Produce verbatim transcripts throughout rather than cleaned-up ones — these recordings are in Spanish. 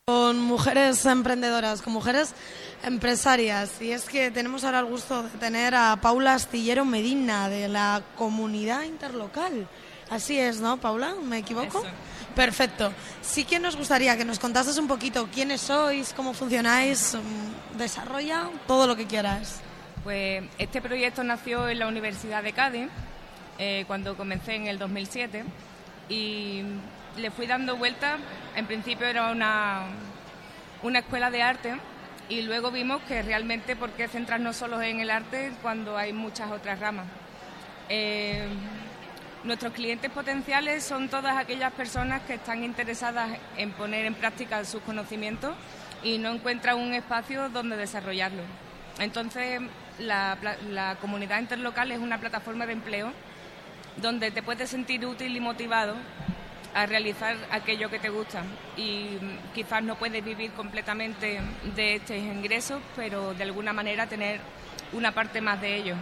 Con mujeres emprendedoras, con mujeres empresarias. Y es que tenemos ahora el gusto de tener a Paula Astillero Medina, de la Comunidad Interlocal. Así es, ¿no, Paula? ¿Me equivoco? Eso. Perfecto. Sí que nos gustaría que nos contases un poquito quiénes sois, cómo funcionáis, desarrolla todo lo que quieras. Pues este proyecto nació en la Universidad de Cádiz, eh, cuando comencé en el dos mil siete, y le fui dando vueltas. En principio era una, una escuela de arte, y luego vimos que realmente por qué centrarnos solo en el arte cuando hay muchas otras ramas. Eh, nuestros clientes potenciales son todas aquellas personas que están interesadas en poner en práctica sus conocimientos y no encuentran un espacio donde desarrollarlo. Entonces, la, la Comunidad Interlocal es una plataforma de empleo donde te puedes sentir útil y motivado a realizar aquello que te gusta, y quizás no puedes vivir completamente de estos ingresos, pero de alguna manera tener una parte más de ellos.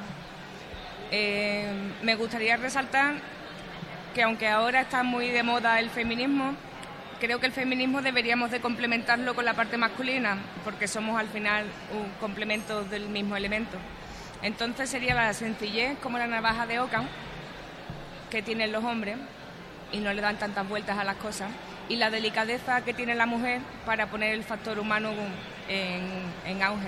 Eh, me gustaría resaltar que aunque ahora está muy de moda el feminismo, creo que el feminismo deberíamos de complementarlo con la parte masculina, porque somos al final un complemento del mismo elemento. Entonces sería la sencillez como la navaja de Ockham que tienen los hombres y no le dan tantas vueltas a las cosas, y la delicadeza que tiene la mujer para poner el factor humano en, en auge,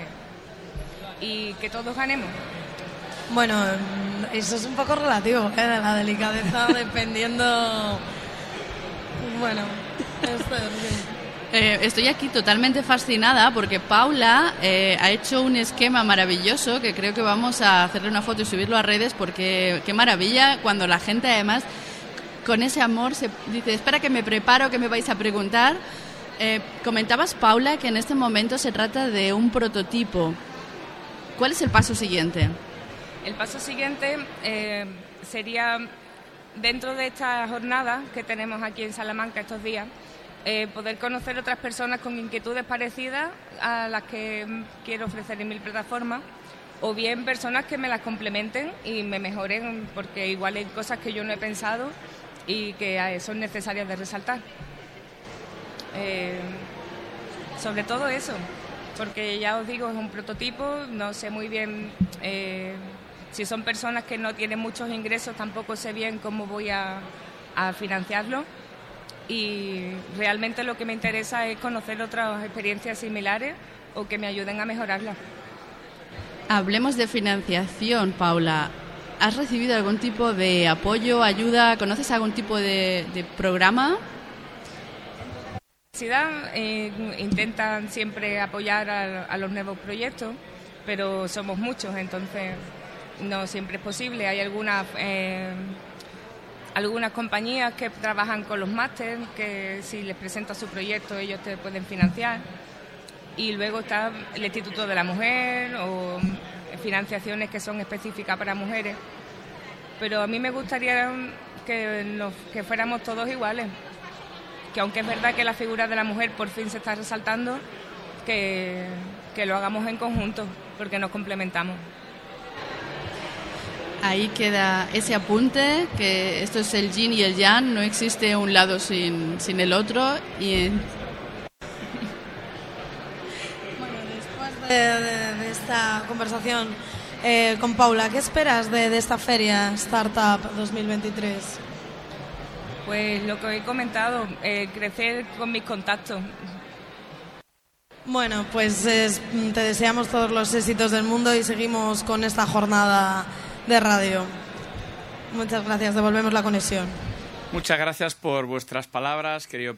y que todos ganemos. Bueno, eso es un poco relativo, ¿eh? De la delicadeza, dependiendo... Bueno, esto es... Eh, estoy aquí totalmente fascinada porque Paula eh, ha hecho un esquema maravilloso que creo que vamos a hacerle una foto y subirlo a redes, porque qué maravilla cuando la gente además con ese amor se dice, espera que me preparo, que me vais a preguntar. Eh, comentabas, Paula, que en este momento se trata de un prototipo. ¿Cuál es el paso siguiente? El paso siguiente eh, sería, dentro de esta jornada que tenemos aquí en Salamanca estos días, eh, poder conocer otras personas con inquietudes parecidas a las que quiero ofrecer en mi plataforma, o bien personas que me las complementen y me mejoren, porque igual hay cosas que yo no he pensado y que son necesarias de resaltar. Eh, sobre todo eso, porque ya os digo, es un prototipo, no sé muy bien... Eh, Si son personas que no tienen muchos ingresos, tampoco sé bien cómo voy a, a financiarlo, y realmente lo que me interesa es conocer otras experiencias similares o que me ayuden a mejorarlas. Hablemos de financiación, Paula. ¿Has recibido algún tipo de apoyo, ayuda? ¿Conoces algún tipo de, de programa? La universidad eh, intentan siempre apoyar a, a los nuevos proyectos, pero somos muchos, entonces... no siempre es posible. Hay algunas eh, algunas compañías que trabajan con los másteres, que si les presentas su proyecto ellos te pueden financiar, y luego está el Instituto de la Mujer o financiaciones que son específicas para mujeres, pero a mí me gustaría que, nos, que fuéramos todos iguales, que aunque es verdad que la figura de la mujer por fin se está resaltando, que, que lo hagamos en conjunto, porque nos complementamos. Ahí queda ese apunte, que esto es el yin y el yang, no existe un lado sin, sin el otro. Y bueno, después de, de, de esta conversación eh, con Paula, ¿qué esperas de, de esta feria Startup dos mil veintitrés? Pues lo que he comentado, eh, crecer con mis contactos. Bueno, pues es, te deseamos todos los éxitos del mundo y seguimos con esta jornada de radio. Muchas gracias, devolvemos la conexión. Muchas gracias por vuestras palabras, querido